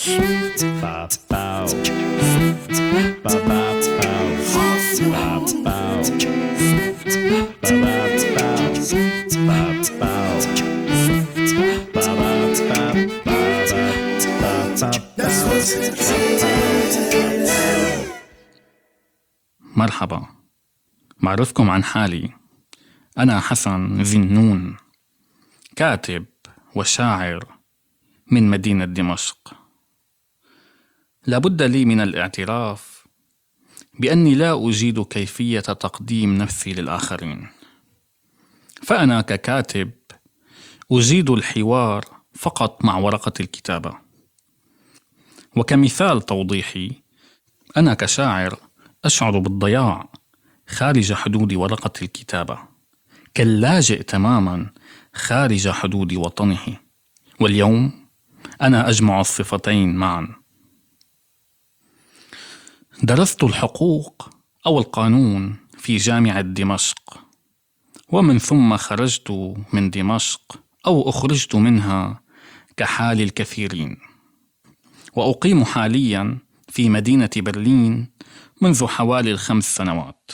مرحبا، بعرفكم عن حالي. أنا حسن ذنون، كاتب وشاعر من مدينة دمشق. لابد لي من الاعتراف بأني لا أجيد كيفية تقديم نفسي للآخرين، فأنا ككاتب أجيد الحوار فقط مع ورقة الكتابة. وكمثال توضيحي، أنا كشاعر أشعر بالضياع خارج حدود ورقة الكتابة، كاللاجئ تماما خارج حدود وطنه. واليوم أنا أجمع الصفتين معا. درست الحقوق أو القانون في جامعة دمشق، ومن ثم خرجت من دمشق أو أخرجت منها كحال الكثيرين، وأقيم حاليا في مدينة برلين منذ حوالي 5 سنوات.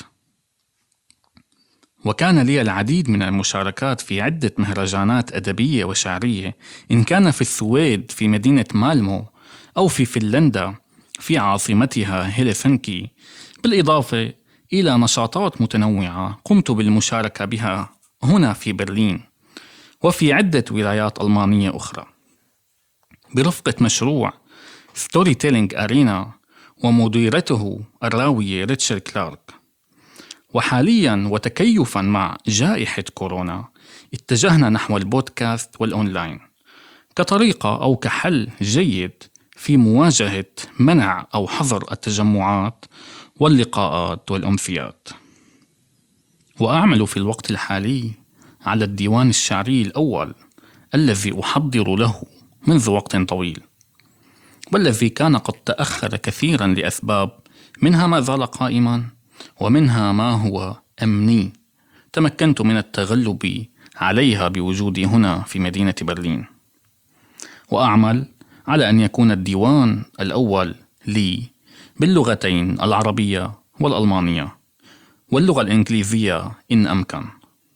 وكان لي العديد من المشاركات في عدة مهرجانات أدبية وشعرية، إن كان في السويد في مدينة مالمو، أو في فنلندا في عاصمتها هيلسنكي، بالإضافة إلى نشاطات متنوعة قمت بالمشاركة بها هنا في برلين وفي عدة ولايات ألمانية أخرى، برفقة مشروع ستوري تيلينج أرينا ومديرته الراوية ريتشارد كلارك. وحاليا وتكيفا مع جائحة كورونا اتجهنا نحو البودكاست والأونلاين كطريقة أو كحل جيد في مواجهة منع أو حظر التجمعات واللقاءات والأمسيات. وأعمل في الوقت الحالي على الديوان الشعري الأول الذي أحضر له منذ وقت طويل، والذي كان قد تأخر كثيرا لأسباب، منها ما زال قائما ومنها ما هو أمني تمكنت من التغلب عليها بوجودي هنا في مدينة برلين. وأعمل على أن يكون الديوان الأول لي باللغتين العربية والألمانية واللغة الإنجليزية إن أمكن.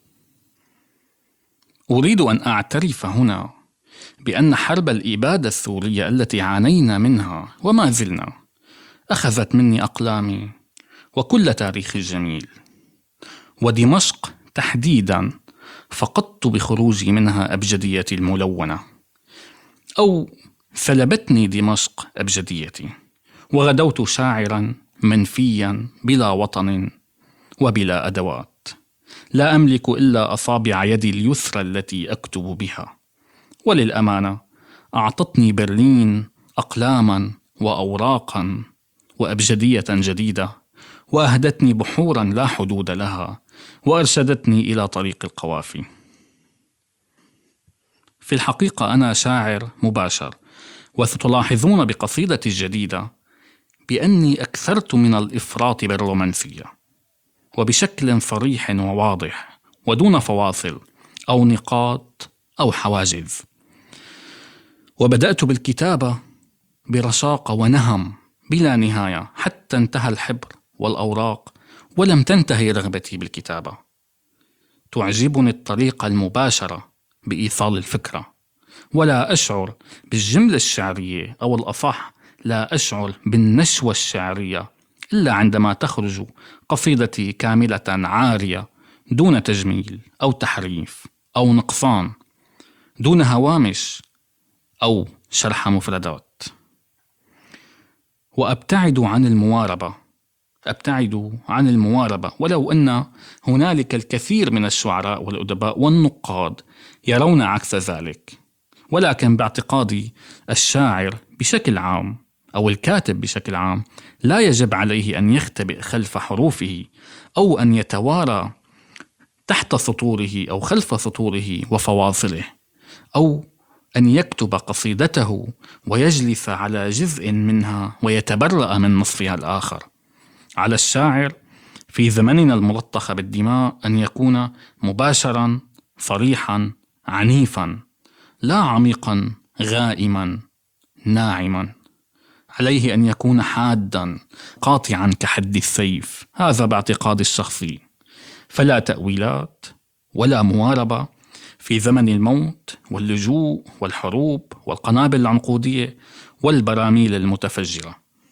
أريد أن أعترف هنا بأن حرب الإبادة السورية التي عانينا منها وما زلنا أخذت مني أقلامي وكل تاريخي الجميل، ودمشق تحديدا فقدت بخروجي منها أبجديتي الملونة، أو سلبتني دمشق أبجديتي، وغدوت شاعرا منفيا بلا وطن وبلا أدوات، لا أملك إلا أصابع يدي اليسرى التي أكتب بها. وللأمانة أعطتني برلين أقلاما وأوراقا وأبجدية جديدة، وأهدتني بحورا لا حدود لها، وأرشدتني إلى طريق القوافي. في الحقيقة أنا شاعر مباشر، وستلاحظون بقصيدتي الجديدة بأني أكثرت من الإفراط بالرومانسية، وبشكل صريح وواضح ودون فواصل أو نقاط أو حواجز. وبدأت بالكتابة برشاقة ونهم بلا نهاية حتى انتهى الحبر والأوراق، ولم تنتهي رغبتي بالكتابة. تعجبني الطريقة المباشرة بإيصال الفكرة، ولا أشعر بالجملة الشعرية، أو الأصح لا أشعر بالنشوة الشعرية إلا عندما تخرج قصيدتي كاملة عارية دون تجميل أو تحريف أو نقصان، دون هوامش أو شرح مفردات. وأبتعد عن المواربة، ولو أن هنالك الكثير من الشعراء والأدباء والنقاد يرون عكس ذلك، ولكن باعتقادي الشاعر بشكل عام أو الكاتب بشكل عام لا يجب عليه أن يختبئ خلف حروفه، أو أن يتوارى تحت سطوره أو خلف سطوره وفواصله، أو أن يكتب قصيدته ويجلس على جزء منها ويتبرأ من نصفها الآخر. على الشاعر في زمننا الملطخ بالدماء أن يكون مباشرا، صريحا، عنيفا، لا عميقا، غائما، ناعما. عليه أن يكون حاداً قاطعاً كحد السيف، هذا باعتقادي الشخصي. فلا تأويلات ولا مواربة في زمن الموت واللجوء والحروب والقنابل العنقودية والبراميل المتفجرة.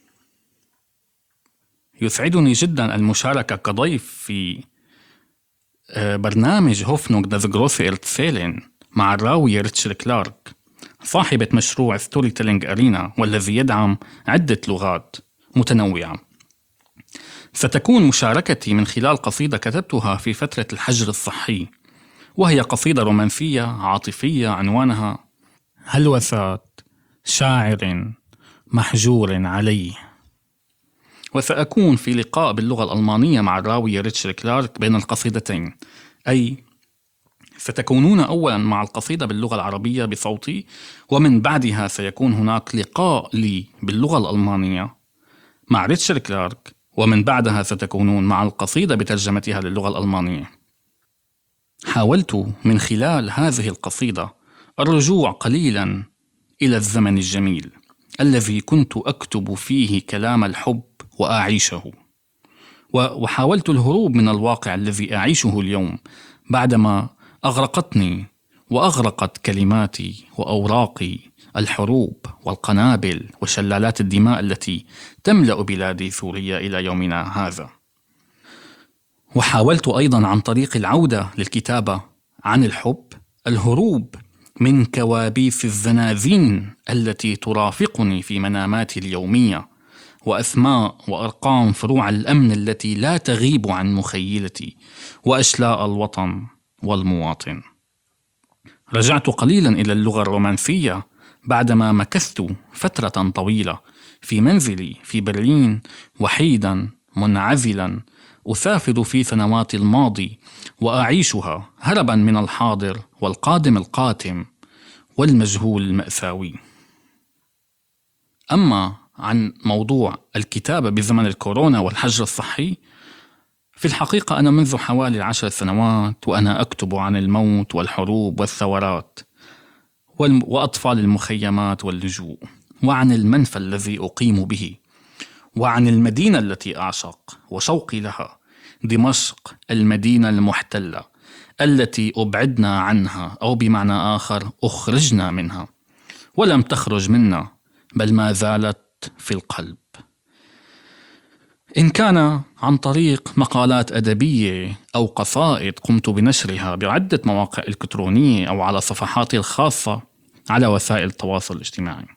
يسعدني جدا المشاركة كضيف في برنامج هوفنوغ داز غروسي إرتسيلين مع الراوية ريتشل كلارك صاحبة مشروع ستوري تيلينج أرينا، والذي يدعم عدة لغات متنوعة. ستكون مشاركتي من خلال قصيدة كتبتها في فترة الحجر الصحي، وهي قصيدة رومانسية عاطفية عنوانها هلوسات شاعر محجور عليه. وسأكون في لقاء باللغة الألمانية مع الراوية ريتشل كلارك بين القصيدتين، أي ستكونون أولا مع القصيدة باللغة العربية بصوتي، ومن بعدها سيكون هناك لقاء لي باللغة الألمانية مع ريتشل كلارك، ومن بعدها ستكونون مع القصيدة بترجمتها للغة الألمانية. حاولت من خلال هذه القصيدة الرجوع قليلا إلى الزمن الجميل الذي كنت أكتب فيه كلام الحب وأعيشه، وحاولت الهروب من الواقع الذي أعيشه اليوم بعدما أغرقتني وأغرقت كلماتي وأوراقي الحروب والقنابل وشلالات الدماء التي تملأ بلادي سوريا إلى يومنا هذا. وحاولت أيضا عن طريق العودة للكتابة عن الحب الهروب من كوابيس الزنازين التي ترافقني في مناماتي اليومية، وأسماء وأرقام فروع الأمن التي لا تغيب عن مخيلتي، وأشلاء الوطن والمواطن. رجعت قليلا إلى اللغة الرومانسية بعدما مكثت فترة طويلة في منزلي في برلين وحيدا منعزلا أسافر في سنوات الماضي وأعيشها هربا من الحاضر والقادم القاتم والمجهول المأساوي. أما عن موضوع الكتابة بزمن الكورونا والحجر الصحي، في الحقيقة أنا منذ حوالي 10 سنوات وأنا أكتب عن الموت والحروب والثورات وأطفال المخيمات واللجوء، وعن المنفى الذي أقيم به، وعن المدينة التي أعشق وشوقي لها، دمشق المدينة المحتلة التي أبعدنا عنها، أو بمعنى آخر أخرجنا منها، ولم تخرج منا بل ما زالت في القلب، إن كان عن طريق مقالات أدبية أو قصائد قمت بنشرها بعدة مواقع إلكترونية أو على صفحاتي الخاصة على وسائل التواصل الاجتماعي.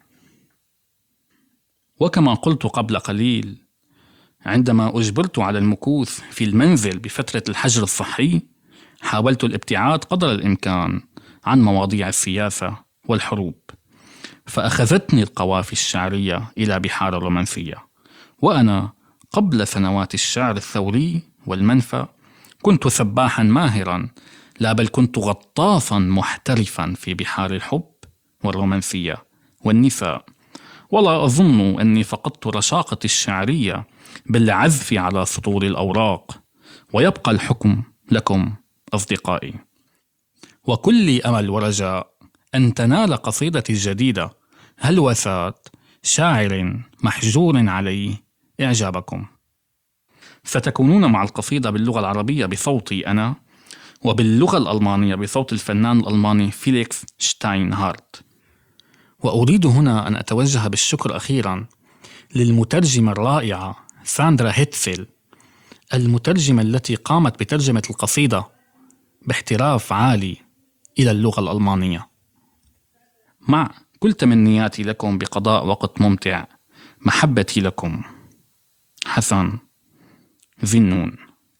وكما قلت قبل قليل، عندما أجبرت على المكوث في المنزل بفترة الحجر الصحي، حاولت الابتعاد قدر الإمكان عن مواضيع السياسة والحروب، فأخذتني القوافي الشعرية إلى بحار الرومانسية. وأنا قبل سنوات الشعر الثوري والمنفى كنت سباحا ماهرا، لا بل كنت غطاسا محترفا في بحار الحب والرومانسية والنساء. ولا أظن أني فقدت رشاقتي الشعرية بالعزف على سطور الأوراق، ويبقى الحكم لكم أصدقائي. وكل أمل ورجاء أن تنال قصيدتي الجديدة هلوسات شاعر محجور عليه إعجابكم. ستكونون مع القصيدة باللغة العربية بصوتي أنا، وباللغة الألمانية بصوت الفنان الألماني فيليكس شتاينهارت. وأريد هنا أن أتوجه بالشكر أخيرا للمترجمة الرائعة ساندرا هيتسل، المترجمة التي قامت بترجمة القصيدة باحتراف عالي إلى اللغة الألمانية. مع كل تمنياتي لكم بقضاء وقت ممتع، محبتي لكم، حسن ذنون.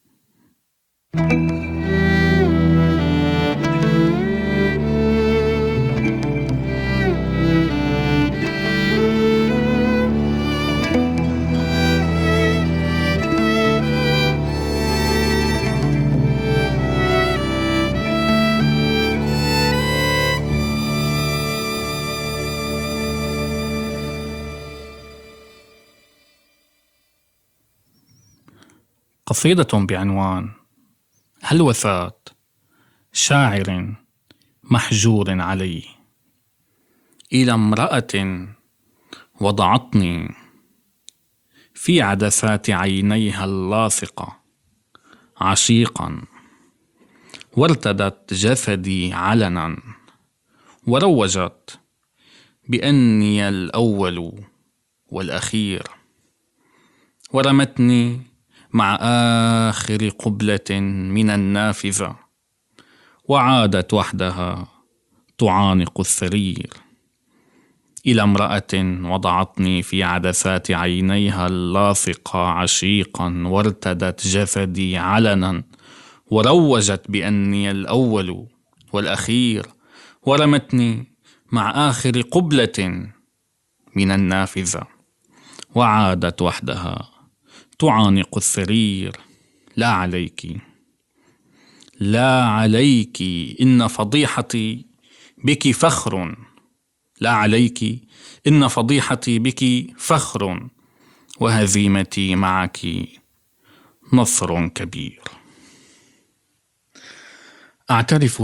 قصيدة بعنوان هلوسات شاعر محجور عليه. إلى امرأة وضعتني في عدسات عينيها اللاصقة عشيقا، وارتدت جسدي علنا، وروجت بأني الأول والأخير، ورمتني مع آخر قبلة من النافذة، وعادت وحدها تعانق السرير إلى امرأة وضعتني في عدسات عينيها اللاصقة عشيقا، وارتدت جسدي علنا، وروجت بأني الأول والأخير، ورمتني مع آخر قبلة من النافذة، وعادت وحدها تعانق السرير. لا عليك، لا عليك، إن فضيحتي بك فخر. لا عليك، إن فضيحتي بك فخر، وهزيمتي معك نصر كبير. أعترف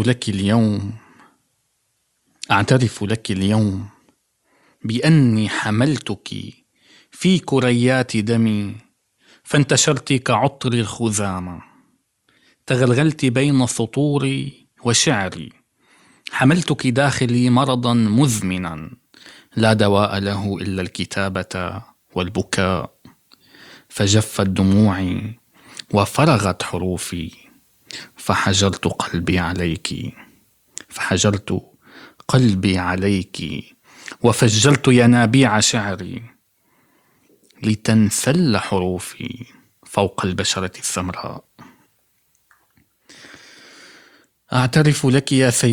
لك اليوم بأني حملتك في كريات دمي، فانتشرت كعطر الخزامة، تغلغلت بين سطوري وشعري، حملتك داخلي مرضا مزمنا لا دواء له إلا الكتابة والبكاء، فجفت دموعي وفرغت حروفي، فحجرت قلبي عليك، وفجرت ينابيع شعري لتنسل حروفي فوق البشرة السمراء. أعترف لك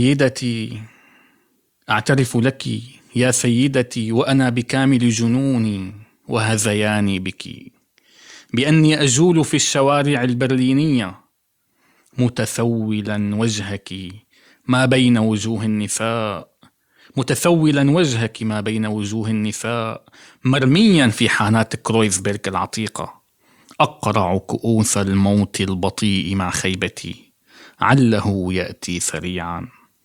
يا سيدتي وأنا بكامل جنوني وهذياني بك، بأني أجول في الشوارع البرلينية متثولا وجهك ما بين وجوه النساء، مرميا في حانات كرويزبرغ العتيقة، أقرع كؤوس الموت البطيء مع خيبتي عله يأتي سريعا.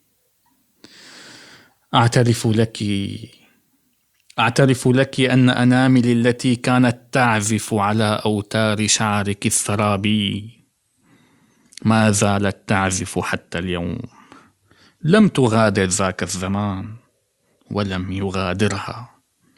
أعترف لك أن أناملي التي كانت تعزف على أوتار شعرك السرابي ما زالت تعزف حتى اليوم، لم تغادر ذاك الزمان ولم يغادرها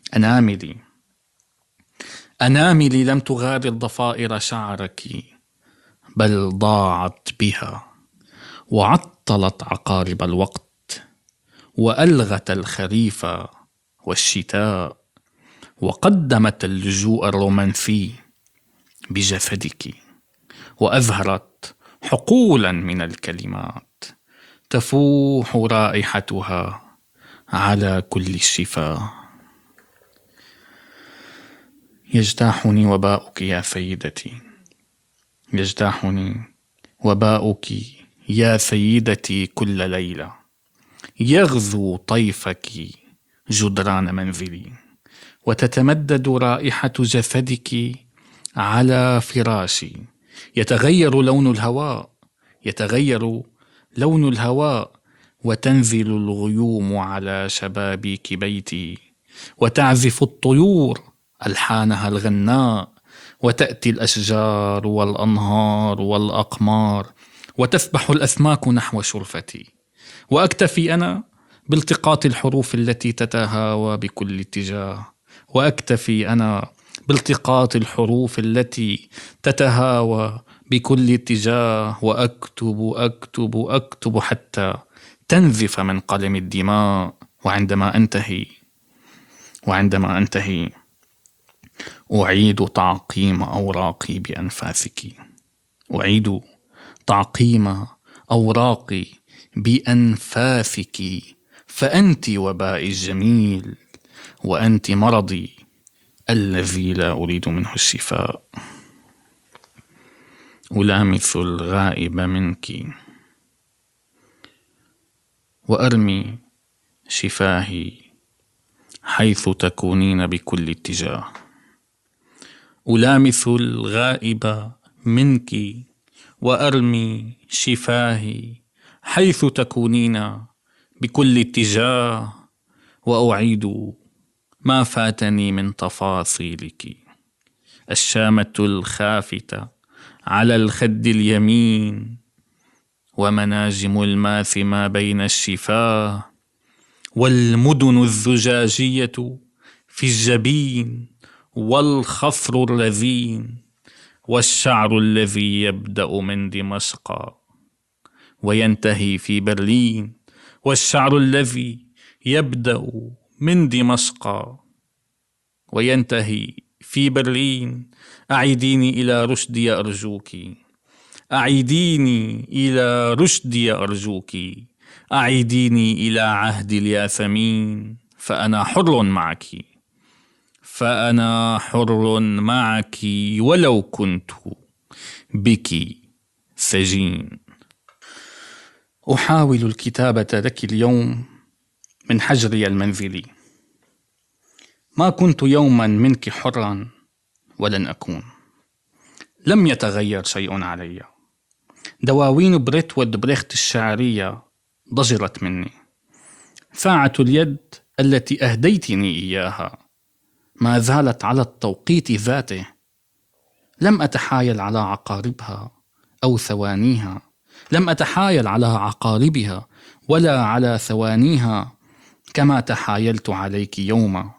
أناملي لم تغادر ضفائر شعرك، بل ضاعت بها وعطلت عقارب الوقت، وألغت الخريف والشتاء، وقدمت اللجوء الرومانسي بجسدك، وأزهرت حقولا من الكلمات تفوح رائحتها على كل الشفاه. يجتاحني وباؤك يا سيدتي، يجتاحني وباؤك يا سيدتي كل ليلة، يغزو طيفك جدران منزلي، وتتمدد رائحة جسدك على فراشي، يتغير لون الهواء وتنزل الغيوم على شبابيك بيتي، وتعزف الطيور ألحانها الغناء، وتأتي الأشجار والأنهار والأقمار، وتسبح الأسماك نحو شرفتي، وأكتفي أنا بالتقاط الحروف التي تتهاوى بكل اتجاه، وأكتب أكتب أكتب حتى تنزف من قلم الدماء، وعندما أنتهي أعيد تعقيم أوراقي بأنفاسك، فأنت وبائي الجميل، وأنت مرضي الذي لا أريد منه الشفاء. ألامس الغائب منك وأرمي شفاهي حيث تكونين بكل اتجاه. ألامس الغائب منك وأرمي شفاهي حيث تكونين بكل اتجاه، وأعيد ما فاتني من تفاصيلك. الشامة الخافتة على الخد اليمين، ومناجم الماث ما بين الشفاه، والمدن الزجاجية في الجبين، والخصر الرذين، والشعر الذي يبدأ من دمشق وينتهي في برلين، والشعر الذي يبدأ من دمشق وينتهي في برلين. أعيديني إلى رشدي أرجوك، أعيديني إلى رشدي أرجوك، أعيديني إلى عهد الياسمين، فأنا حر معك، فأنا حر معك ولو كنت بك سجين. أحاول الكتابة لك اليوم من حجري المنزلي. ما كنت يوما منك حرا ولن أكون. لم يتغير شيء علي. دواوين بريتولد بريخت الشعرية ضجرت مني. ساعة اليد التي أهديتني إياها ما زالت على التوقيت ذاته. لم أتحايل على عقاربها أو ثوانيها، لم أتحايل على عقاربها ولا على ثوانيها كما تحايلت عليك يوما.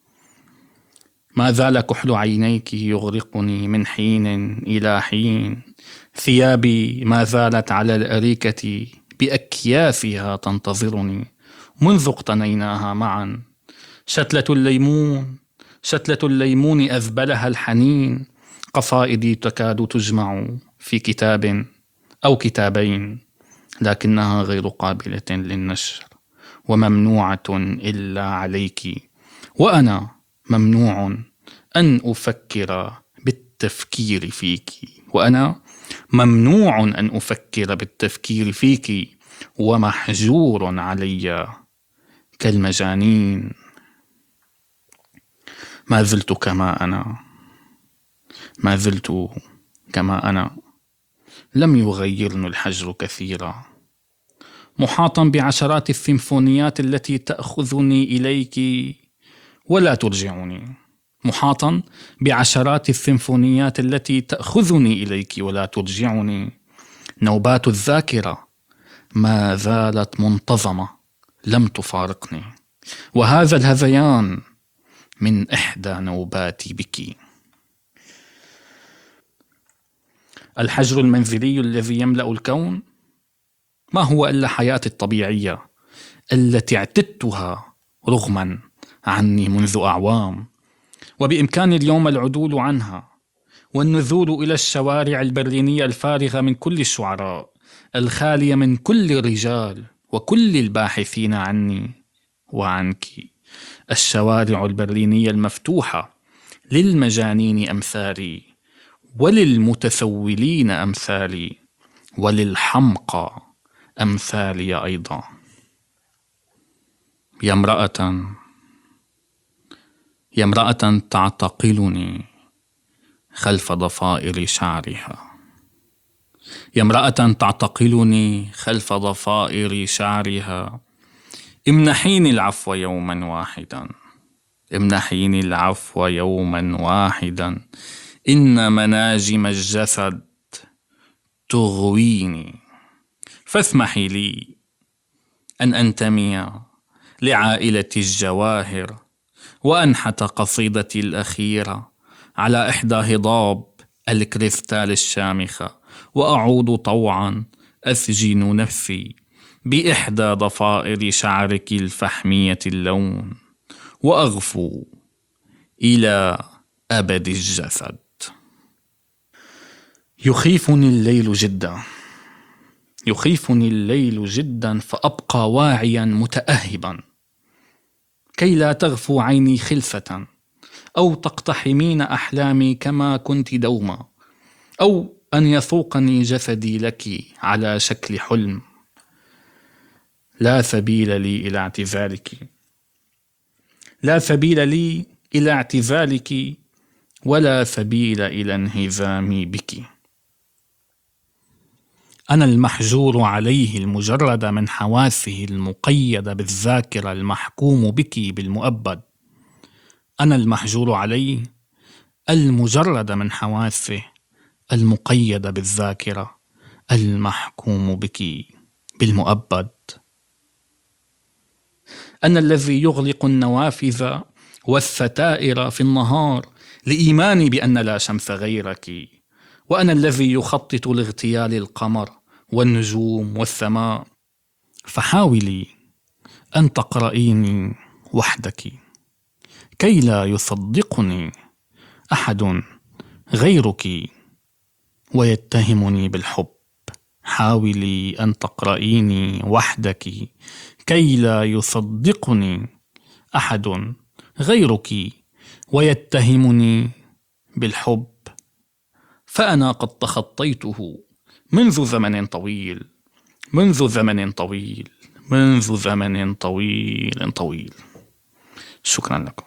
ما زال كحل عينيك يغرقني من حين إلى حين. ثيابي ما زالت على الأريكة بأكيافها تنتظرني منذ اقتنيناها معا. شتلة الليمون أذبلها الحنين. قصائدي تكاد تجمع في كتاب أو كتابين، لكنها غير قابلة للنشر وممنوعة إلا عليك، وأنا ممنوع أن أفكر بالتفكير فيك، وأنا ممنوع أن أفكر بالتفكير فيك، ومحجور علي كالمجانين. ما زلت كما أنا. لم يغيرني الحجر كثيرا. محاطا بعشرات السيمفونيات التي تأخذني إليك ولا ترجعني. محاطا بعشرات السيمفونيات التي تأخذني إليك ولا ترجعني. نوبات الذاكرة ما زالت منتظمة لم تفارقني، وهذا الهذيان من إحدى نوباتي بك. الحجر المنزلي الذي يملأ الكون ما هو إلا حياتي الطبيعية التي اعتدتها رغما عني منذ أعوام، وبإمكاني اليوم العدول عنها والنزول إلى الشوارع البرلينية الفارغة من كل الشعراء، الخالية من كل الرجال وكل الباحثين عني وعنك. الشوارع البرلينية المفتوحة للمجانين أمثالي، وللمتسولين أمثالي، وللحمقى أمثالي أيضا. يا امرأة تعتقلني خلف ضفائر شعرها. يا امرأة تعتقلني خلف ضفائر شعرها. امنحيني العفو يوما واحدا، امنحيني العفو يوما واحدا. إن مناجم الجسد تغويني، فاسمحي لي أن أنتمي لعائلة الجواهر، وأنحت قصيدتي الأخيرة على إحدى هضاب الكريستال الشامخة، وأعود طوعا أسجن نفسي بإحدى ضفائر شعرك الفحمية اللون، وأغفو إلى أبد الجسد. يخيفني الليل جدا، فأبقى واعيا متأهبا كي لا تغفو عيني خلفة، أو تقتحمين أحلامي كما كنت دوما، أو أن يسوقني جسدي لك على شكل حلم. لا سبيل لي إلى اعتزالك، ولا سبيل إلى انهزامي بك. أنا المحجور عليه المجرد من حواسه المقيدة بالذاكرة، المحكوم بك بالمؤبد. أنا المحجور عليه، المجرد من حواسه، المقيد بالذاكرة، المحكوم بك بالمؤبد. أنا الذي يغلق النوافذ والستائر في النهار لإيماني بأن لا شمس غيرك، وأنا الذي يخطط لاغتيال القمر والنجوم والسماء. فحاولي أن تقرأيني وحدك كي لا يصدقني أحد غيرك ويتهمني بالحب. حاولي أن تقرأيني وحدك كي لا يصدقني أحد غيرك ويتهمني بالحب. فأنا قد تخطيته منذ زمن طويل، منذ زمن طويل، منذ زمن طويل طويل. شكرا لكم.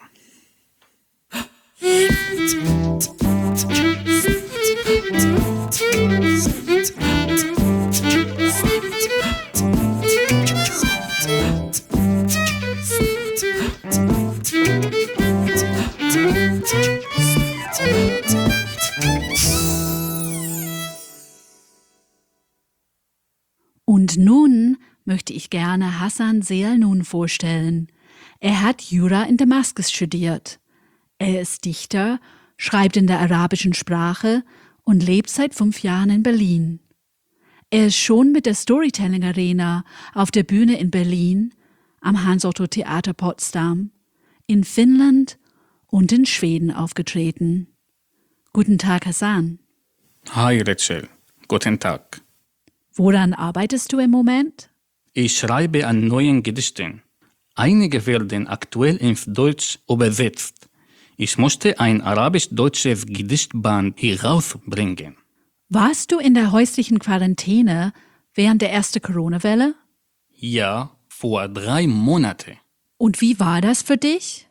Und nun möchte ich gerne Hassan Selnoun vorstellen. Er hat Jura in Damaskus studiert. Er ist Dichter, schreibt in der arabischen Sprache und lebt seit 5 Jahren in Berlin. Er ist schon mit der Storytelling Arena auf der Bühne in Berlin, am Hans-Otto-Theater Potsdam, in Finnland und in Schweden aufgetreten. Guten Tag, Hassan. Hi Rachel, guten Tag. Woran arbeitest du im Moment? Ich schreibe an neuen Gedichten. Einige werden aktuell ins Deutsch übersetzt. Ich möchte ein arabisch-deutsches Gedichtband herausbringen. Warst du in der häuslichen Quarantäne während der ersten Corona-Welle? Ja, vor 3 Monaten. Und wie war das für dich?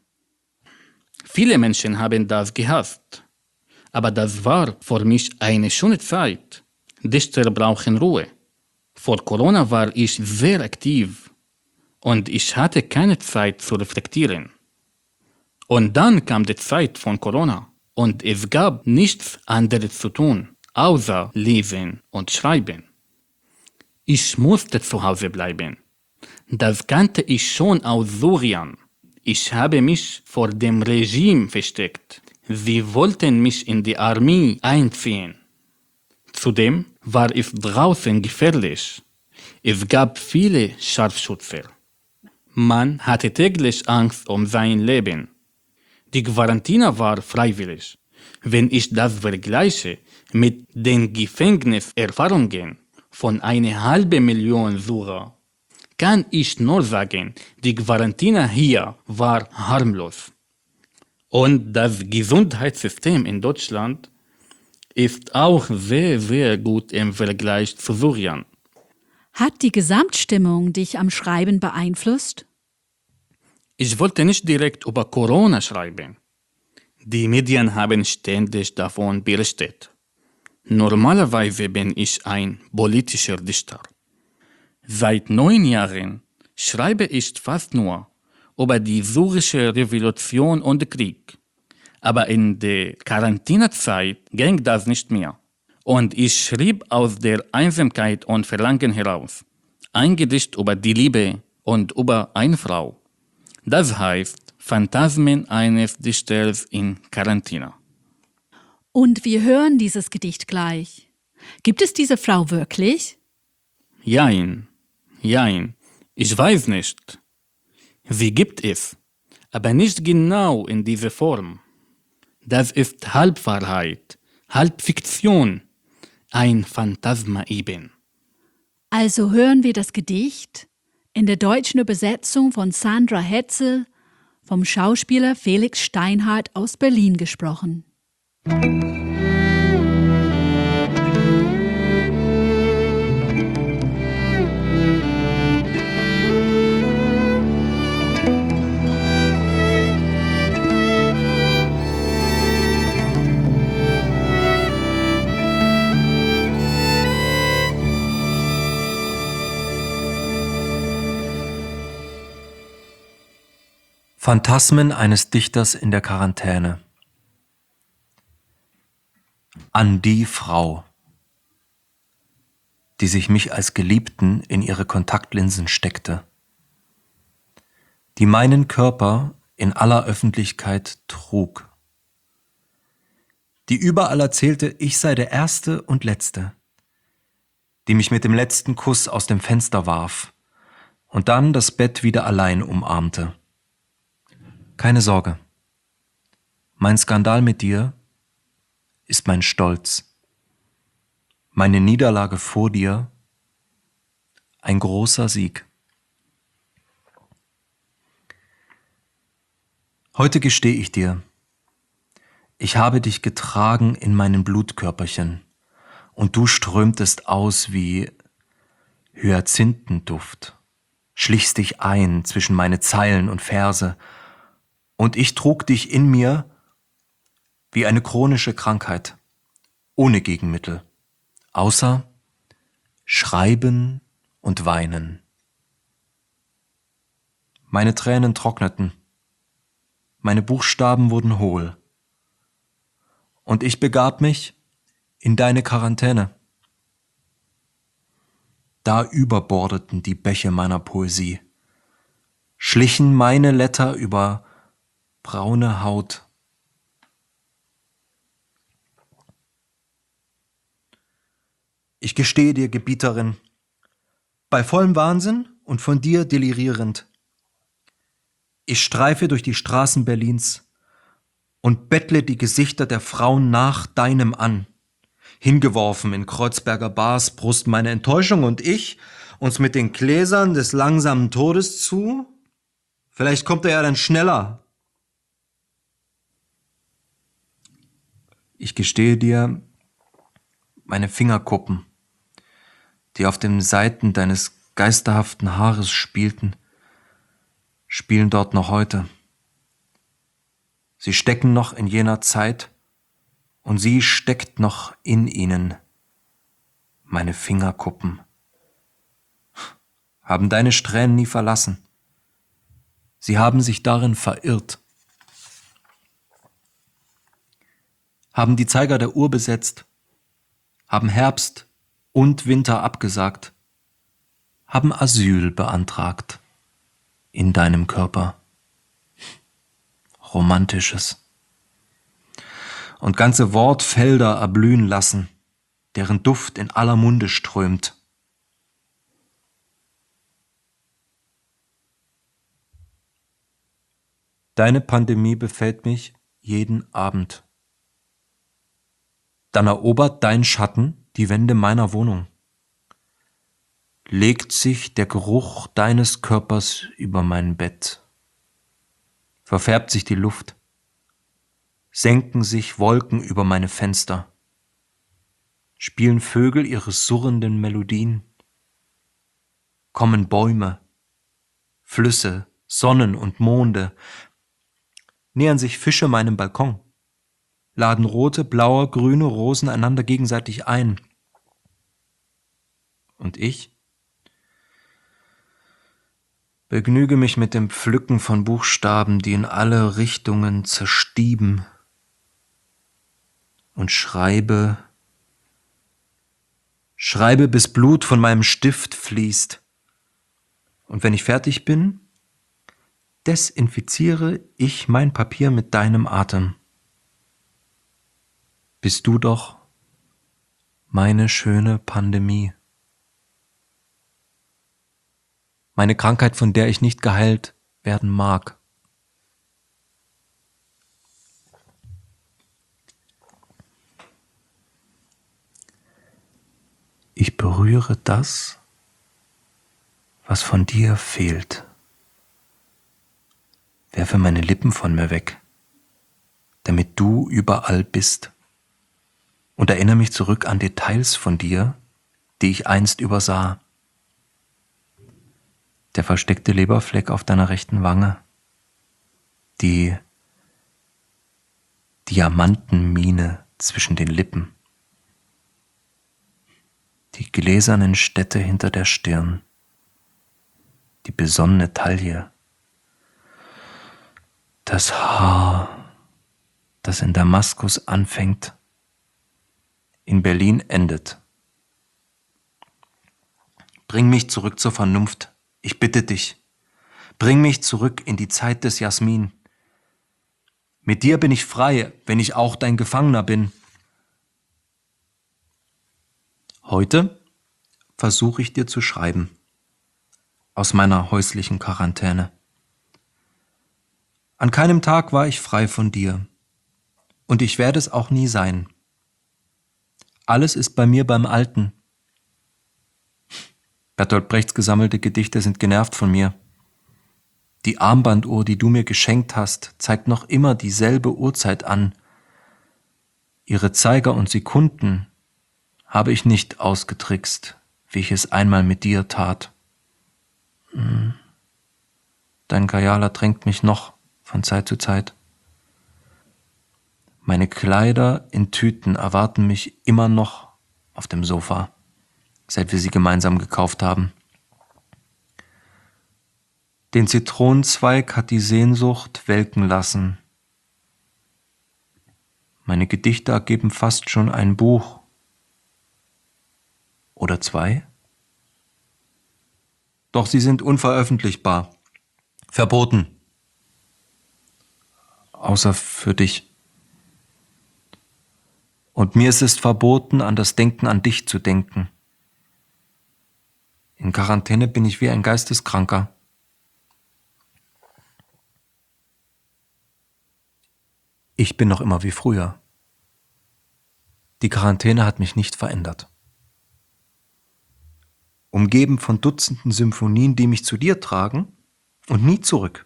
Viele Menschen haben das gehasst. Aber das war für mich eine schöne Zeit. Dichter brauchen Ruhe. Vor Corona war ich sehr aktiv und ich hatte keine Zeit zu reflektieren. Und dann kam die Zeit von Corona und es gab nichts anderes zu tun, außer lesen und schreiben. Ich musste zu Hause bleiben. Das kannte ich schon aus Syrien. Ich habe mich vor dem Regime versteckt. Sie wollten mich in die Armee einziehen. Zudem war es draußen gefährlich. Es gab viele Scharfschützer. Man hatte täglich Angst um sein Leben. Die Quarantäne war freiwillig. Wenn ich das vergleiche mit den Gefängniserfahrungen von 500.000 Syrer, kann ich nur sagen, die Quarantäne hier war harmlos. Und das Gesundheitssystem in Deutschland ist auch sehr, sehr gut im Vergleich zu Syrien. Hat die Gesamtstimmung dich am Schreiben beeinflusst? Ich wollte nicht direkt über Corona schreiben. Die Medien haben ständig davon berichtet. Normalerweise bin ich ein politischer Dichter. Seit 9 Jahren schreibe ich fast nur über die syrische Revolution und Krieg. Aber in der Quarantänezeit ging das nicht mehr. Und ich schrieb aus der Einsamkeit und Verlangen heraus ein Gedicht über die Liebe und über eine Frau. Das heißt Phantasmen eines Dichters in Quarantäne. Und wir hören dieses Gedicht gleich. Gibt es diese Frau wirklich? Jein, ich weiß nicht. Sie gibt es, aber nicht genau in dieser Form. Das ist halb Wahrheit, halb Fiktion, ein Phantasma eben. Also hören wir das Gedicht in der deutschen Übersetzung von Sandra Hetzel, vom Schauspieler Felix Steinhardt aus Berlin gesprochen. Phantasmen eines Dichters in der Quarantäne. An die Frau, die sich mich als Geliebten in ihre Kontaktlinsen steckte, die meinen Körper in aller Öffentlichkeit trug, die überall erzählte, ich sei der Erste und Letzte, die mich mit dem letzten Kuss aus dem Fenster warf und dann das Bett wieder allein umarmte. Keine Sorge, mein Skandal mit dir ist mein Stolz, meine Niederlage vor dir ein großer Sieg. Heute gestehe ich dir, ich habe dich getragen in meinen Blutkörperchen und du strömtest aus wie Hyazinthenduft, schlichst dich ein zwischen meine Zeilen und Verse und ich trug dich in mir wie eine chronische Krankheit, ohne Gegenmittel, außer Schreiben und Weinen. Meine Tränen trockneten, meine Buchstaben wurden hohl und ich begab mich in deine Quarantäne. Da überbordeten die Bäche meiner Poesie, schlichen meine Letter über braune Haut. Ich gestehe dir, Gebieterin, bei vollem Wahnsinn und von dir delirierend, ich streife durch die Straßen Berlins und bettle die Gesichter der Frauen nach deinem an. Hingeworfen in Kreuzberger Bars brust meine Enttäuschung und ich uns mit den Gläsern des langsamen Todes zu. Vielleicht kommt er ja dann schneller. Ich gestehe dir meine Fingerkuppen, die auf den Seiten deines geisterhaften Haares spielten, spielen dort noch heute. Sie stecken noch in jener Zeit und sie steckt noch in ihnen. Meine Fingerkuppen haben deine Strähnen nie verlassen. Sie haben sich darin verirrt, haben die Zeiger der Uhr besetzt, haben Herbst und Winter abgesagt, haben Asyl beantragt in deinem Körper. Romantisches. Und ganze Wortfelder erblühen lassen, deren Duft in aller Munde strömt. Deine Pandemie befällt mich jeden Abend. Dann erobert dein Schatten die Wände meiner Wohnung. Legt sich der Geruch deines Körpers über mein Bett. Verfärbt sich die Luft. Senken sich Wolken über meine Fenster. Spielen Vögel ihre surrenden Melodien. Kommen Bäume, Flüsse, Sonnen und Monde. Nähern sich Fische meinem Balkon. Laden rote, blaue, grüne Rosen einander gegenseitig ein. Und ich begnüge mich mit dem Pflücken von Buchstaben, die in alle Richtungen zerstieben, und schreibe, bis Blut von meinem Stift fließt. Und wenn ich fertig bin, desinfiziere ich mein Papier mit deinem Atem. Bist du doch meine schöne Pandemie. Meine Krankheit, von der ich nicht geheilt werden mag. Ich berühre das, was von dir fehlt. Werfe meine Lippen von mir weg, damit du überall bist. Und erinnere mich zurück an Details von dir, die ich einst übersah. Der versteckte Leberfleck auf deiner rechten Wange, die Diamantenmine zwischen den Lippen, die gläsernen Städte hinter der Stirn, die besonnene Taille, Das Haar, das in Damaskus anfängt, in Berlin endet. Bring mich zurück zur Vernunft, ich bitte dich. Bring mich zurück in die Zeit des Jasmin. Mit dir bin ich frei, wenn ich auch dein Gefangener bin. Heute versuche ich dir zu schreiben, aus meiner häuslichen Quarantäne. An keinem Tag war ich frei von dir, und ich werde es auch nie sein. Alles ist bei mir beim Alten. Bertolt Brechts gesammelte Gedichte sind genervt von mir. Die Armbanduhr, die du mir geschenkt hast, zeigt noch immer dieselbe Uhrzeit an. Ihre Zeiger und Sekunden habe ich nicht ausgetrickst, wie ich es einmal mit dir tat. Dein Kajala drängt mich noch von Zeit zu Zeit. Meine Kleider in Tüten erwarten mich immer noch auf dem Sofa, seit wir sie gemeinsam gekauft haben. Den Zitronenzweig hat die Sehnsucht welken lassen. Meine Gedichte ergeben fast schon ein Buch. Oder 2? Doch sie sind unveröffentlichbar. Verboten. Außer für dich. Und mir ist es verboten, an das Denken an dich zu denken. In Quarantäne bin ich wie ein Geisteskranker. Ich bin noch immer wie früher. Die Quarantäne hat mich nicht verändert. Umgeben von Dutzenden Symphonien, die mich zu dir tragen und nie zurück.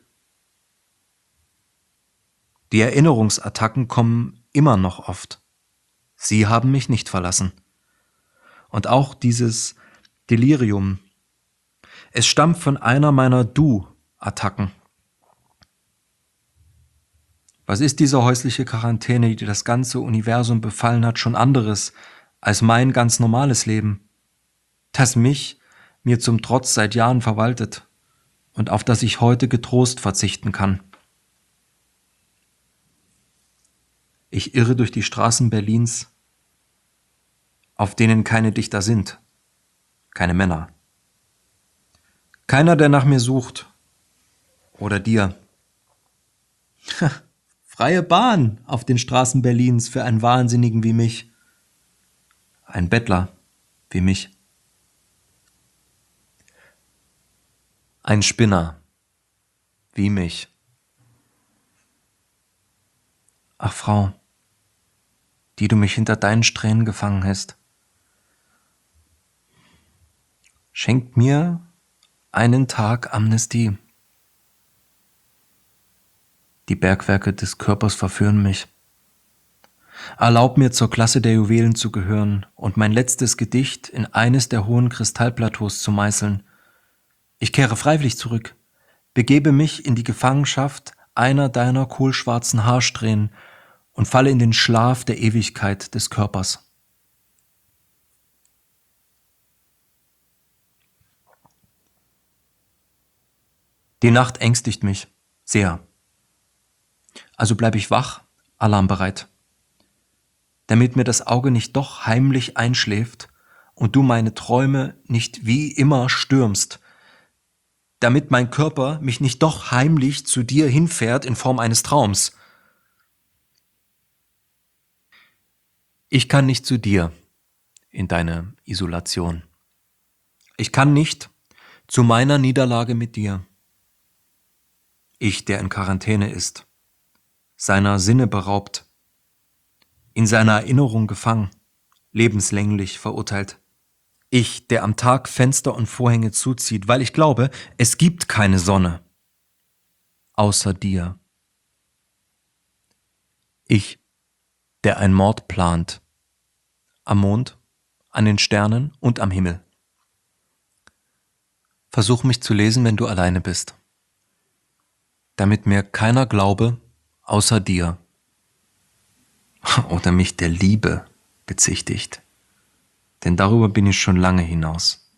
Die Erinnerungsattacken kommen immer noch oft. Sie haben mich nicht verlassen. Und auch dieses Delirium. Es stammt von einer meiner Du-Attacken. Was ist diese häusliche Quarantäne, die das ganze Universum befallen hat, schon anderes als mein ganz normales Leben, das mir zum Trotz seit Jahren verwaltet und auf das ich heute getrost verzichten kann? Ich irre durch die Straßen Berlins, auf denen keine Dichter sind, keine Männer. Keiner, der nach mir sucht oder dir. Freie Bahn auf den Straßen Berlins für einen Wahnsinnigen wie mich. Ein Bettler wie mich. Ein Spinner wie mich. Ach Frau, die du mich hinter deinen Strähnen gefangen hast, schenk mir einen Tag Amnestie. Die Bergwerke des Körpers verführen mich. Erlaub mir, zur Klasse der Juwelen zu gehören und mein letztes Gedicht in eines der hohen Kristallplateaus zu meißeln. Ich kehre freiwillig zurück, begebe mich in die Gefangenschaft einer deiner kohlschwarzen Haarsträhnen und falle in den Schlaf der Ewigkeit des Körpers. Die Nacht ängstigt mich sehr. Also bleibe ich wach, alarmbereit, damit mir das Auge nicht doch heimlich einschläft und du meine Träume nicht wie immer stürmst, damit mein Körper mich nicht doch heimlich zu dir hinfährt in Form eines Traums. Ich kann nicht zu dir in deine Isolation. Ich kann nicht zu meiner Niederlage mit dir. Ich, der in Quarantäne ist, seiner Sinne beraubt, in seiner Erinnerung gefangen, lebenslänglich verurteilt. Ich, der am Tag Fenster und Vorhänge zuzieht, weil ich glaube, es gibt keine Sonne außer dir. Ich, der einen Mord plant, am Mond, an den Sternen und am Himmel. Versuch mich zu lesen, wenn du alleine bist, damit mir keiner glaube, außer dir, oder mich der Liebe bezichtigt, denn darüber bin ich schon lange hinaus.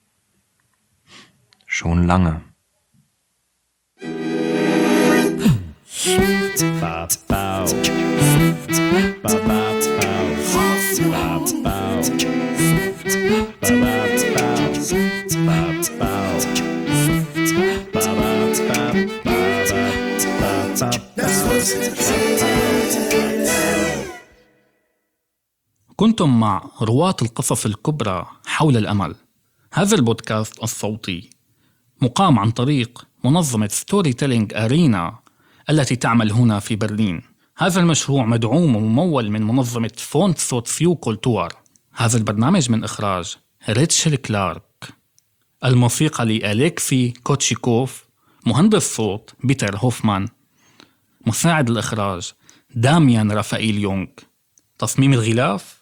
Schon lange. كنتم مع رواة القصص الكبرى حول الأمل. هذا البودكاست الصوتي مقام عن طريق منظمة ستوري تيلينج أرينا التي تعمل هنا في برلين. هذا المشروع مدعوم وممول من منظمة فونت سوتسيو كولتور. هذا البرنامج من إخراج ريتشل كلارك. الموسيقى لأليكسي كوتشيكوف. مهندس صوت بيتر هوفمان. مساعد الإخراج داميان رافائيل يونغ. تصميم الغلاف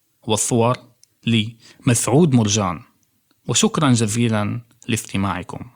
والصور لمسعود مرجان. وشكرا جزيلا لاستماعكم.